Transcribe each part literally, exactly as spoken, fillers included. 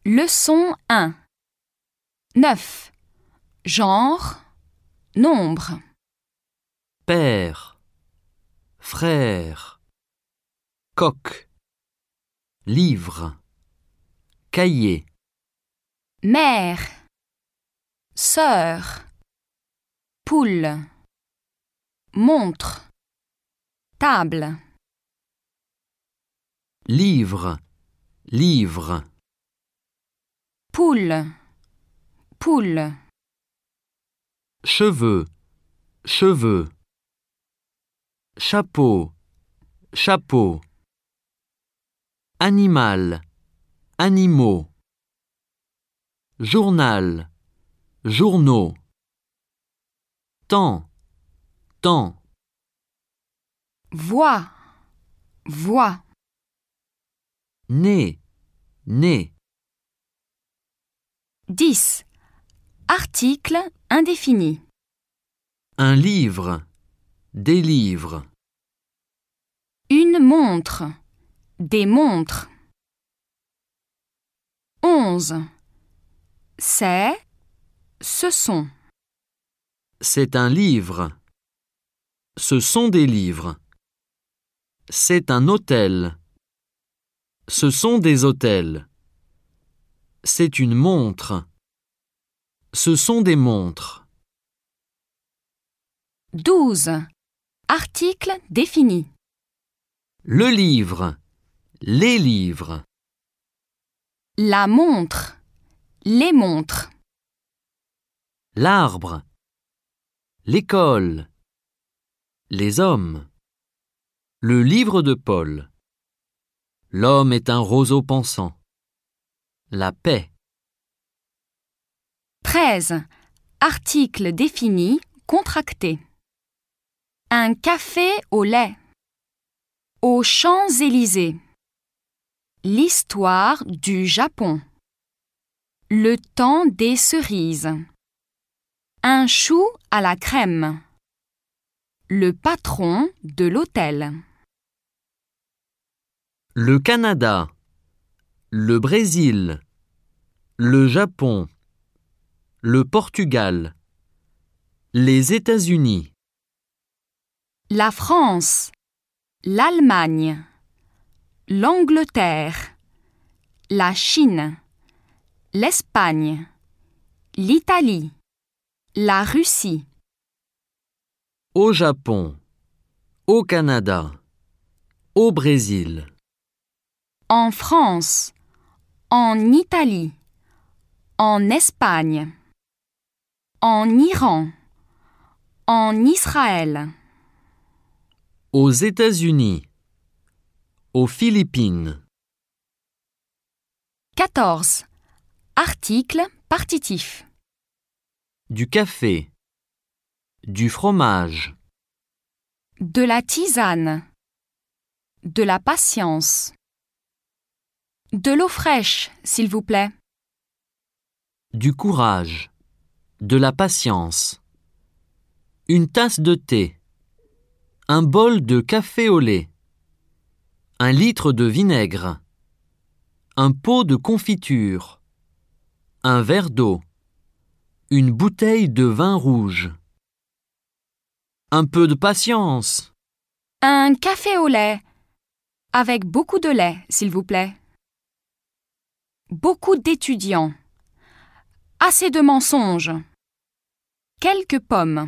Leçon un. neuf. Genre, nombre. Père, frère, coq, livre, cahier, Mère, sœur, poule, montre, table. livre, livre, Poule, poule. cheveux, cheveux, chapeau, chapeau, animal, animaux, journal, journaux, temps, temps, Voix, voix. né, né, dix. Article indéfini. un livre, des livres, Une montre, des montres. onze. C'est, ce sont. c'est un livre, ce sont des livres, c'est un hôtel, ce sont des hôtels, c'est une montre, ce sont des montres. douze. Article défini. Le livre, les livres, La montre, les montres. l'arbre, l'école, les hommes, le livre de Paul. L'homme est un roseau pensant. La paix. treize. Article défini, contracté. Un café au lait. Aux Champs-Élysées. L'histoire du Japon. Le temps des cerises. Un chou à la crème. Le patron de l'hôtel. Le Canada, le Brésil, le Japon, le Portugal, les États-Unis, La France. L'Allemagne. L'Angleterre. La Chine. L'Espagne. L'Italie. La Russie. au Japon, au Canada, au Brésil, En France. En Italie. En Espagne. En Iran. En Israël. aux États-Unis, aux Philippines. quatorze. Article partitif. Du café, du fromage, De la tisane. De la patience. De l'eau fraîche, s'il vous plaît. du courage, de la patience, une tasse de thé, un bol de café au lait, un litre de vinaigre, un pot de confiture, un verre d'eau, une bouteille de vin rouge. Un peu de patience. Un café au lait. Avec beaucoup de lait, s'il vous plaît. Beaucoup d'étudiants. Assez de mensonges. Quelques pommes.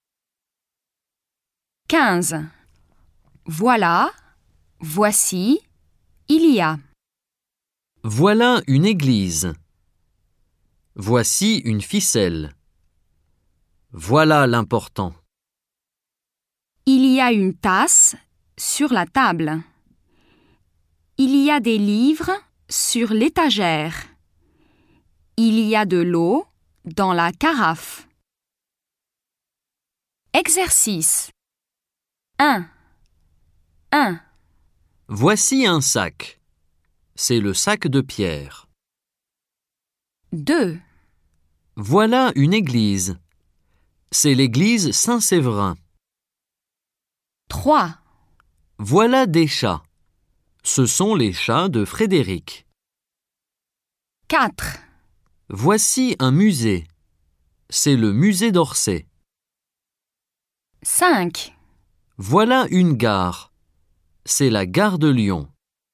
quinze. Voilà, voici, il y a. Voilà une église. Voici une ficelle. Voilà l'important. Il y a une tasse sur la table. Il y a des livres sur l'étagère. Il y a de l'eau dans la carafe. Exercice. un. un. Voici un sac. C'est le sac de Pierre. deux. Voilà une église. C'est l'église Saint-Séverin. trois. Voilà des chats. Ce sont les chats de Frédéric. quatre. Voici un musée. C'est le musée d'Orsay. cinq. Voilà une gare. C'est la gare de Lyon.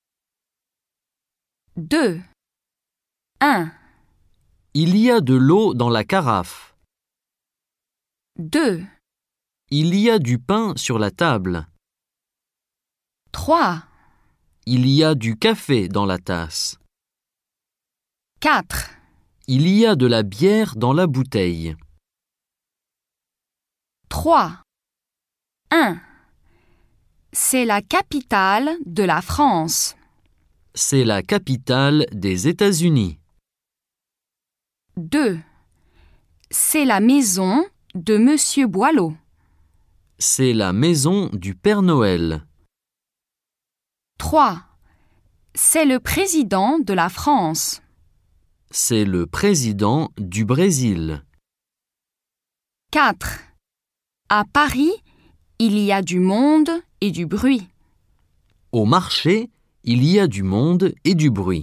deux. un. Il y a de l'eau dans la carafe. deux. Il y a du pain sur la table. trois. Il y a du café dans la tasse. quatre. Il y a de la bière dans la bouteille. trois. un. C'est la capitale de la France. C'est la capitale des États-Unis. deux. C'est la maison de Monsieur Boileau. C'est la maison du Père Noël. trois. C'est le président de la France. C'est le président du Brésil. quatre. À Paris, il y a du monde et du bruit. Au marché, il y a du monde et du bruit.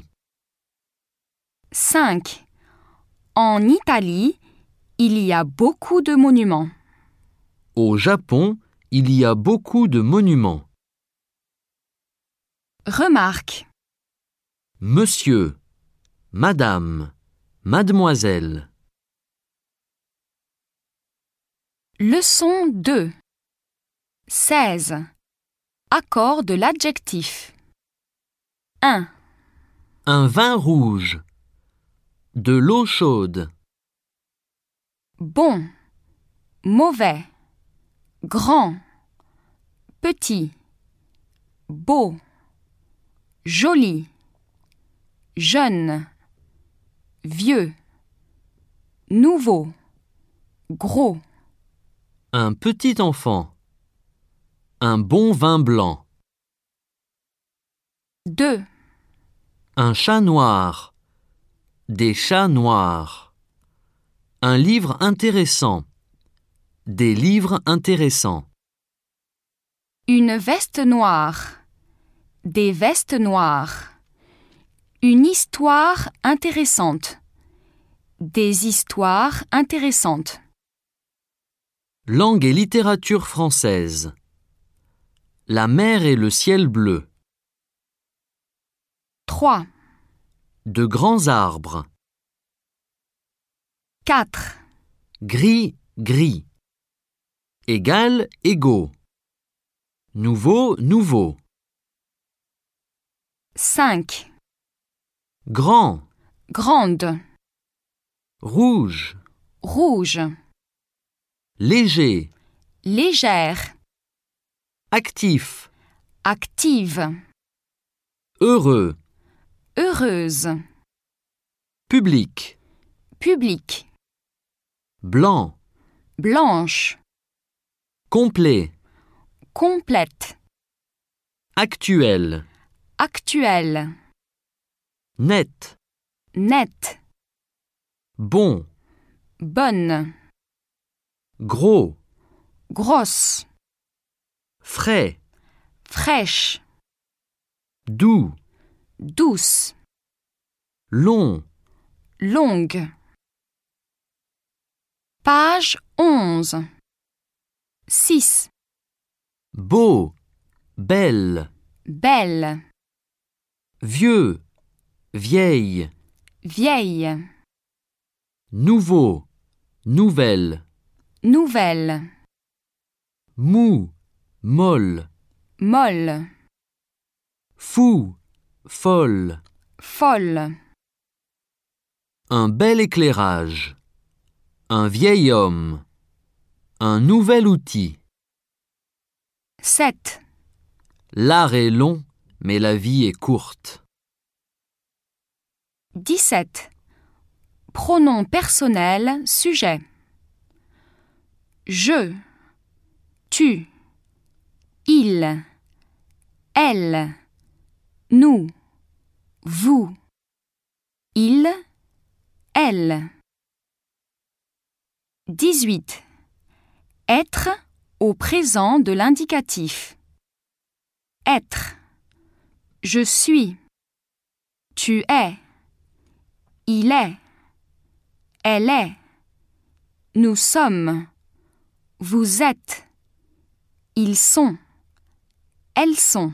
cinq. En Italie, il y a beaucoup de monuments. Au Japon, il y a beaucoup de monuments. Remarque. Monsieur, Madame, Mademoiselle. Leçon deux. seize. Accord de l'adjectif. un. Un vin rouge. De l'eau chaude. Bon, mauvais, grand, petit, beau, joli, jeune, vieux, nouveau, gros. Un petit enfant. Un bon vin blanc. deux. Un chat noir. Des chats noirs. Un livre intéressant. Des livres intéressants. Une veste noire. Des vestes noires. Une histoire intéressante. Des histoires intéressantes. Langue et littérature française. La mer et le ciel bleu. trois. De grands arbres. quatre. Gris, gris. Égal, égaux. Nouveau, nouveau. cinq. Grand, Grande, rouge, rouge, léger, légère, actif, active, heureux, heureuse, public, publique, blanc, blanche, complet, complète, actuel, actuelle, net, nette, bon, bonne, gros, grosse, frais, fraîche, doux, douce, long, longue. Page onze. six. beau, belle, Belle, vieux, vieille, vieille, nouveau, nouvelle, nouvelle, mou, molle, molle, fou, folle. folle. Un bel éclairage. Un vieil homme. Un nouvel outil. sept. L'art est long, mais la vie est courte. dix-sept. Pronom personnel, sujet. Je, tu, il, elle, nous, vous, il, elle. dix-huit. Être au présent de l'indicatif. Être. Je suis. Tu es. Il est. Elle est. Nous sommes. Vous êtes. Ils sont. Elles sont.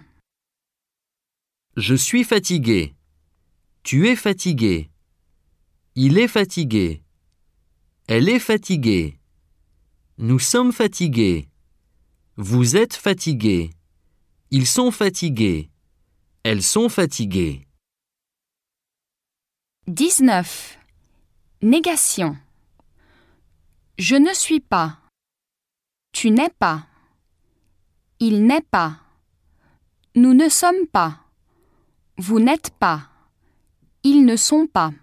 Je suis fatigué. Tu es fatigué. Il est fatigué. Elle est fatiguée. Nous sommes fatigués. Vous êtes fatigués. Ils sont fatigués. Elles sont fatiguées. dix-neuf. Négation. Je ne suis pas. Tu n'es pas. Il n'est pas. Nous ne sommes pas. Vous n'êtes pas. Ils ne sont pas.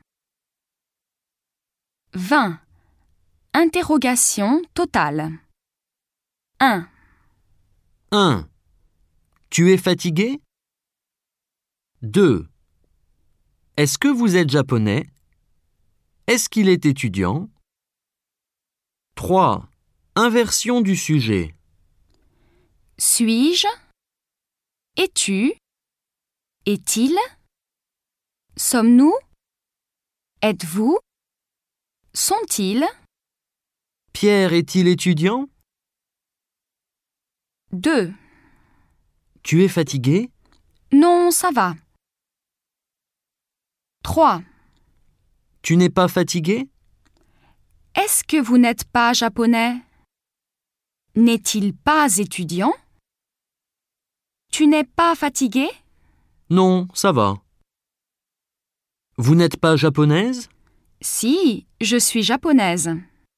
vingt. Interrogation totale. un. un. Tu es fatigué? deux. Est-ce que vous êtes japonais? Est-ce qu'il est étudiant? trois. Inversion du sujet. Suis-je? Es-tu? Est-il? Sommes-nous? Êtes-vous? Sont-ils? Pierre est-il étudiant? deux. Tu es fatigué? Non, ça va. trois. Tu n'es pas fatigué? Est-ce que vous n'êtes pas japonais? N'est-il pas étudiant? Tu n'es pas fatigué? Non, ça va. Vous n'êtes pas japonaise? Si, je suis japonaise.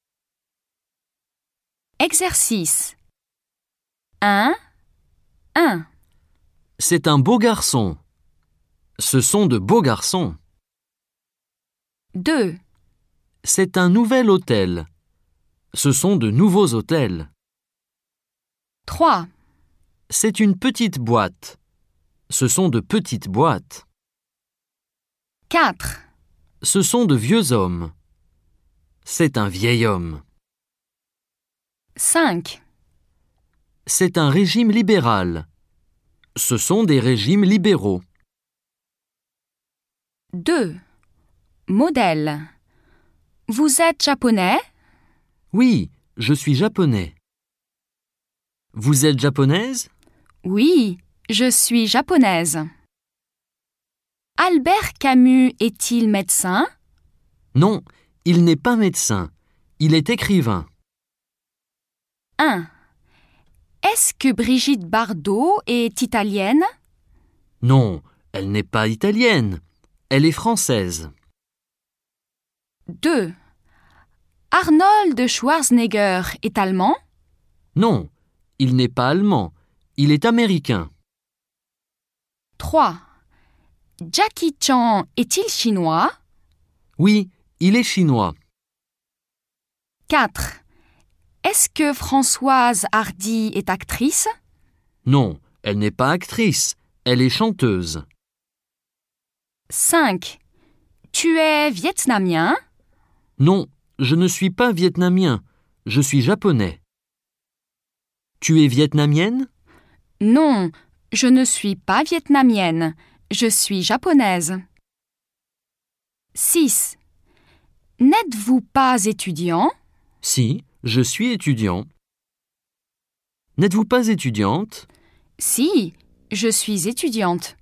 Exercice. un. un. C'est un beau garçon. Ce sont de beaux garçons. deux. C'est un nouvel hôtel. Ce sont de nouveaux hôtels. trois. C'est une petite boîte. Ce sont de petites boîtes. quatre. Ce sont de vieux hommes. C'est un vieil homme. cinq. C'est un régime libéral. Ce sont des régimes libéraux. deux. Modèle. Vous êtes japonais? Oui, je suis japonais. Vous êtes japonaise? Oui, je suis japonaise. Albert Camus est-il médecin? Non, il n'est pas médecin. Il est écrivain. un. Est-ce que Brigitte Bardot est italienne? Non, elle n'est pas italienne. Elle est française. deux. Arnold Schwarzenegger est allemand? Non, il n'est pas allemand. Il est américain. trois. Jackie Chan est-il chinois? Oui, il est chinois. quatre. Est-ce que Françoise Hardy est actrice? Non, elle n'est pas actrice. Elle est chanteuse. cinq. Tu es vietnamien? Non, je ne suis pas vietnamien. Je suis japonais. Tu es vietnamienne? Non, je ne suis pas vietnamienne. Je suis japonaise. six. N'êtes-vous pas étudiant? Si, je suis étudiant. N'êtes-vous pas étudiante? Si, je suis étudiante.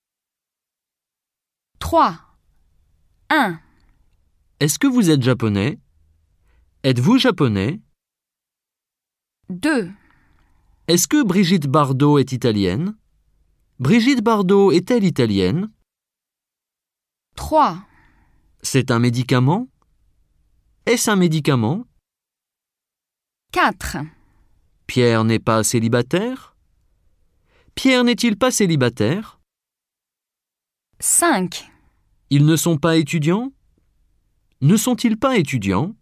trois. un. Est-ce que vous êtes japonais? Êtes-vous japonais? deux. Est-ce que Brigitte Bardot est italienne? Brigitte Bardot est-elle italienne? trois. C'est un médicament? Est-ce un médicament? quatre. Pierre n'est pas célibataire? Pierre n'est-il pas célibataire? cinq. Ils ne sont pas étudiants? Ne sont-ils pas étudiants?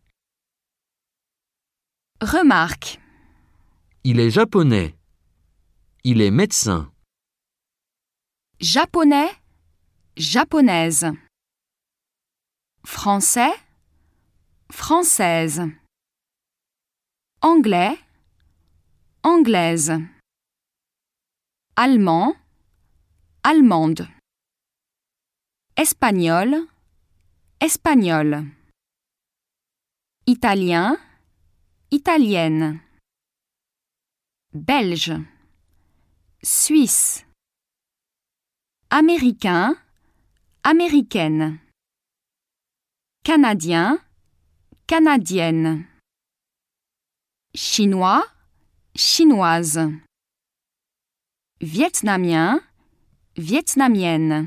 Remarque. Il est japonais. Il est médecin. Japonais, japonaise. Français, française. Anglais, anglaise. Allemand, allemande. Espagnol, espagnol. Italien, italienne. Belge, suisse. Américain, américaine. Canadien, canadienne. Chinois, chinoise. Vietnamien, vietnamienne.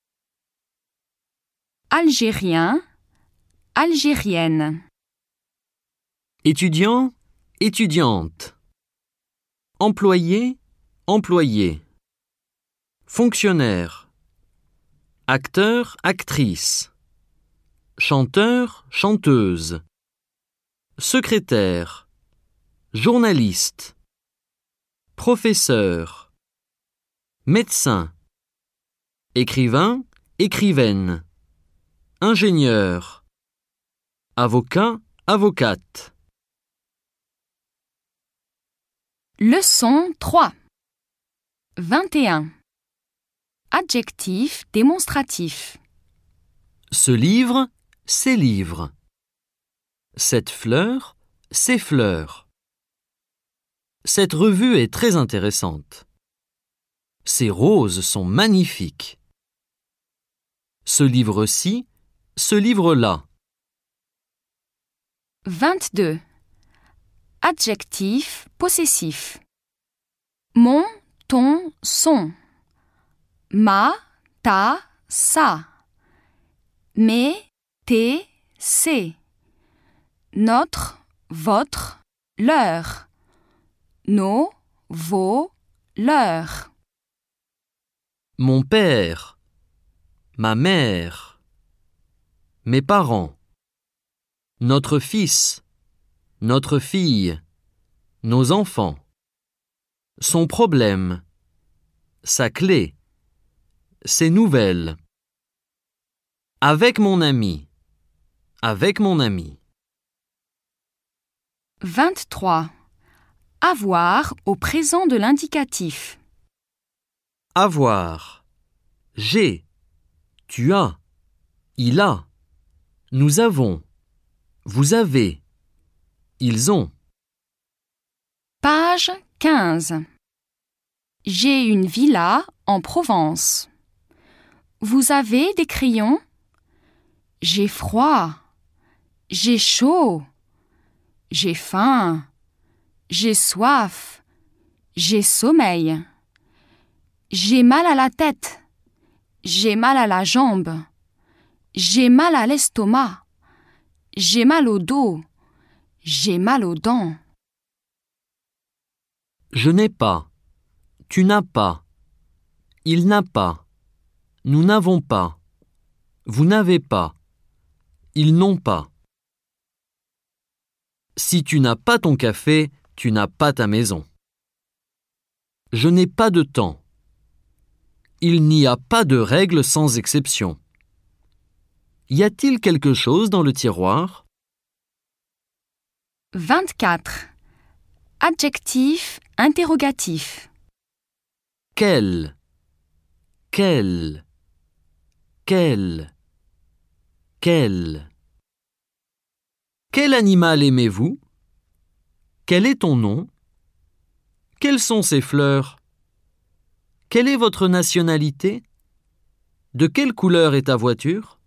Algérien, algérienne. Étudiant, étudiante. Employé, employé. Fonctionnaire. Acteur, actrice. Chanteur, chanteuse. Secrétaire. Journaliste. Professeur. Médecin. Écrivain, écrivaine. Ingénieur. Avocat, avocate. Leçon trois. vingt et un. Adjectif démonstratif. Ce livre, ces livres. Cette fleur, ces fleurs. Cette revue est très intéressante. Ces roses sont magnifiques. Ce livre-ci, ce livre-là. vingt-deux. Adjectif possessif. Mon, ton, son. Ma, ta, sa. Mes, tes, ses. Notre, votre, leur. Nos, vos, leurs. Mon père. Ma mère. Mes parents. Notre fils. Notre fille. Nos enfants. Son problème. Sa clé. Ses nouvelles. Avec mon ami. Avec mon ami. vingt-trois. Avoir au présent de l'indicatif. Avoir. J'ai. Tu as. Il a. Nous avons. Vous avez. Ils ont. Page quinze. J'ai une villa en Provence. Vous avez des crayons? J'ai froid. J'ai chaud. J'ai faim. J'ai soif. J'ai sommeil. J'ai mal à la tête. J'ai mal à la jambe. J'ai mal à l'estomac. J'ai mal au dos. J'ai mal aux dents. Je n'ai pas. Tu n'as pas. Il n'a pas. Nous n'avons pas. Vous n'avez pas. Ils n'ont pas. Si tu n'as pas ton café, tu n'as pas ta maison. Je n'ai pas de temps. Il n'y a pas de règle sans exception. Y a-t-il quelque chose dans le tiroir? vingt-quatre. Adjectif interrogatif. Quel? Quel? Quel? Quel? Quel animal aimez-vous? Quel est ton nom? Quelles sont ces fleurs? Quelle est votre nationalité? De quelle couleur est ta voiture?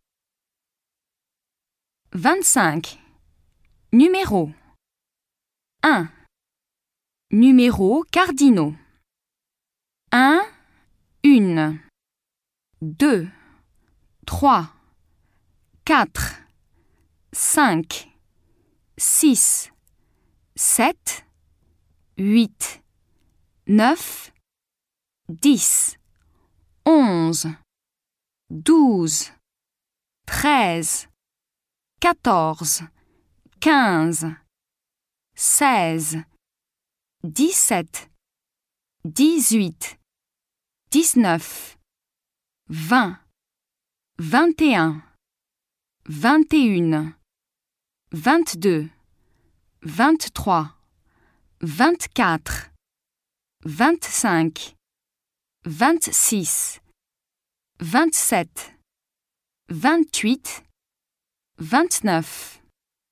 vingt-cinq. Numéros. un. Numéros cardinaux. un, une. deux, trois, quatre, cinq, six, sept, huit, neuf, dix, onze, douze, treize, quatorze, quinze, seize, dix-sept, dix-huit, dix-neuf, vingt, vingt et un, vingt et une, vingt-deux, vingt-trois, vingt-quatre, vingt-cinq, vingt-six, vingt-sept, vingt-huit, vingt-neuf.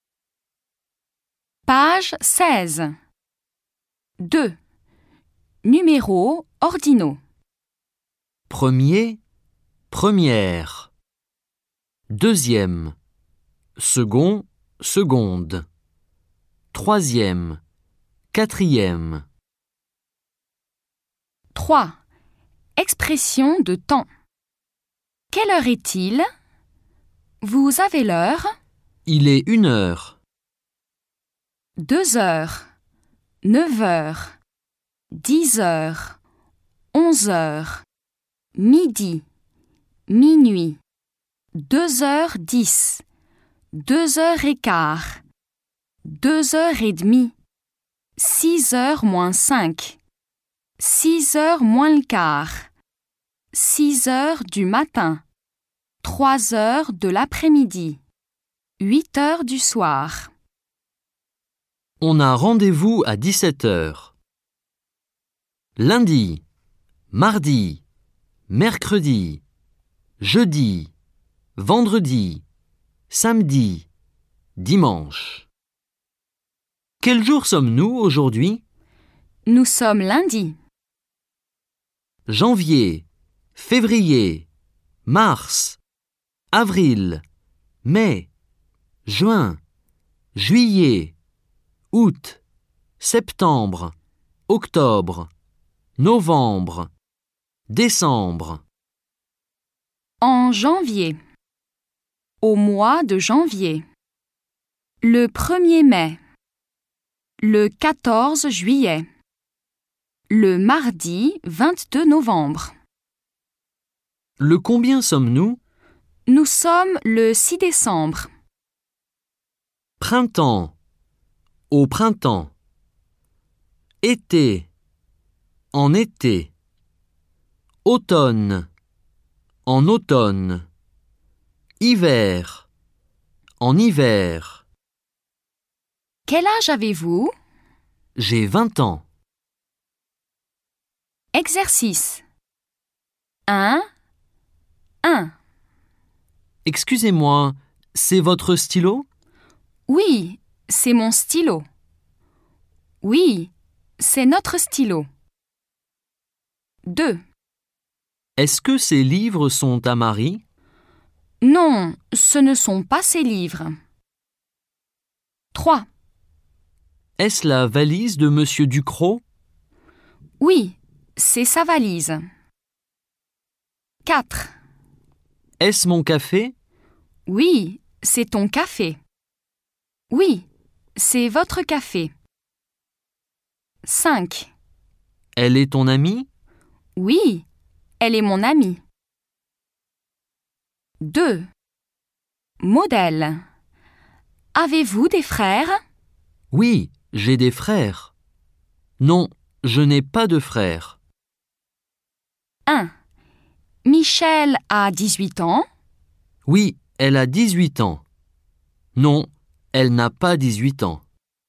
Page seize. deux. Numéros ordinaux. Premier, première. Deuxième, second, seconde. Troisième, quatrième. trois. Expression de temps. Quelle heure est-il? Vous avez l'heure? Il est une heure. Deux heures. Neuf heures. Dix heures. Onze heures. Midi. Minuit. Deux heures dix. Deux heures et quart. Deux heures et demie. Six heures moins cinq. Six heures moins le quart. Six heures du matin. Trois heures de l'après-midi. Huit heures du soir. On a rendez-vous à dix-sept heures. Lundi, mardi, mercredi, jeudi, vendredi, samedi, dimanche. Quel jour sommes-nous aujourd'hui? Nous sommes lundi. Janvier, février, mars, avril, mai, juin, juillet, août, septembre, octobre, novembre, décembre. En janvier. Au mois de janvier. Le premier mai. Le quatorze juillet. Le mardi vingt-deux novembre. Le combien sommes-nous? Nous sommes le six décembre. Printemps, au printemps. Été, en été. Automne, en automne. Hiver, en hiver. Quel âge avez-vous? J'ai vingt ans. Exercice. un. un. Excusez-moi, c'est votre stylo? Oui, c'est mon stylo. Oui, c'est notre stylo. deux. Est-ce que ces livres sont à Marie? Non, ce ne sont pas ces livres. trois. Est-ce la valise de Monsieur Ducrot? Oui, c'est sa valise. quatre. Est-ce mon café? Oui, c'est ton café. Oui, c'est votre café. cinq. Elle est ton amie? Oui, elle est mon amie. deux. Modèle. Avez-vous des frères? Oui, j'ai des frères. Non, je n'ai pas de frères. un. Michel a dix-huit ans. Oui, elle a dix-huit ans. Non, elle n'a pas dix-huit ans.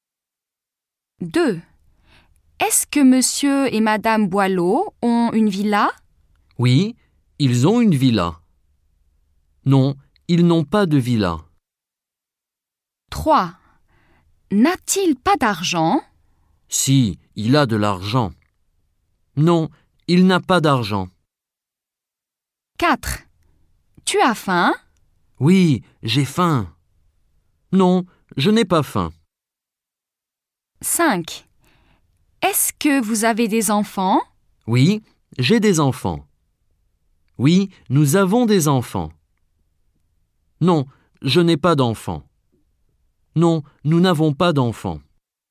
deux. Est-ce que monsieur et madame Boileau ont une villa? Oui, ils ont une villa. Non, ils n'ont pas de villa. trois. N'a-t-il pas d'argent? Si, il a de l'argent. Non, il n'a pas d'argent. quatre. Tu as faim? Oui, j'ai faim. Non, je n'ai pas faim. cinq. Est-ce que vous avez des enfants? Oui, j'ai des enfants. Oui, nous avons des enfants. Non, je n'ai pas d'enfants. Non, nous n'avons pas d'enfants.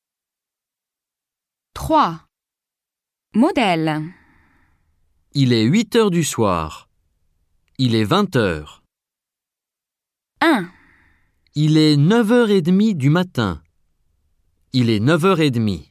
trois. Modèle. Il est huit heures du soir. Il est vingt heures. un. Il est neuf heures trente du matin. Il est neuf heures trente.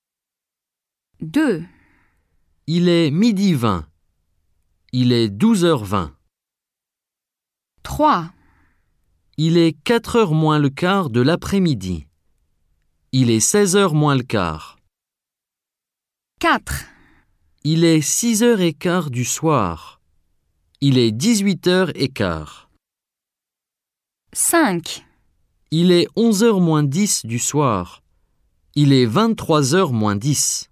deux. Il est midi vingt. Il est douze heures vingt. trois. Il est quatre heures moins le quart de l'après-midi. Il est seize heures moins le quart. quatre. Il est six heures et quart du soir. Il est dix-huit heures et quart. cinq. Il est onze heures moins dix du soir. Il est vingt-trois heures moins dix.